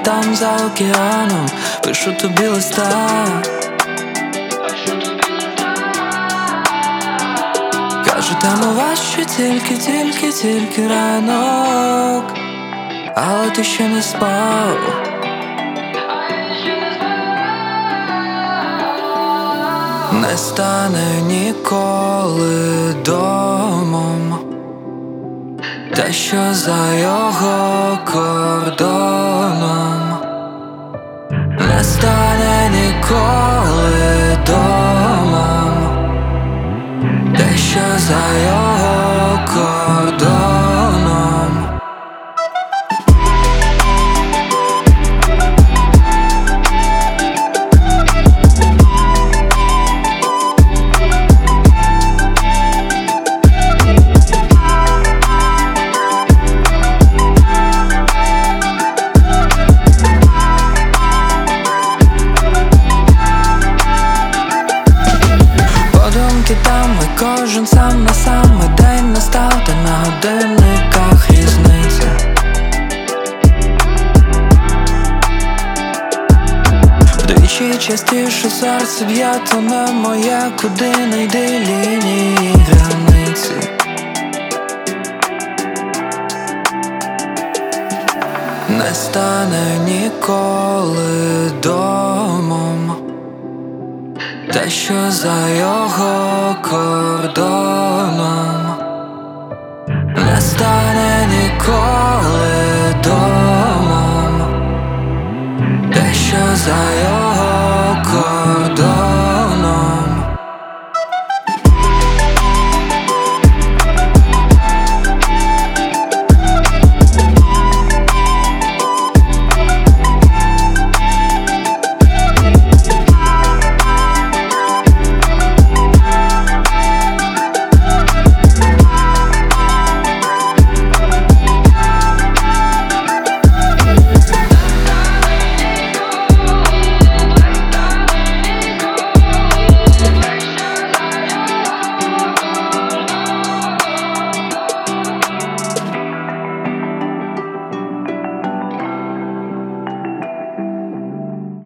там за океаном, пишу тобі листа. Кажу, там у вас ще тільки ранок, але ти ще не спав. Не стане ніколи домом те, що за його кордоном. Не стане ніколи домом те, що за його кордоном. Там і кожен сам на сам, і день настав, та на годинниках різниця. Вдвічі частіше серце б'є, то не моє, куди не йди лінії границі. Не стане ніколи домом те, що за його кордоном. Не стане ніколи домом те, що за його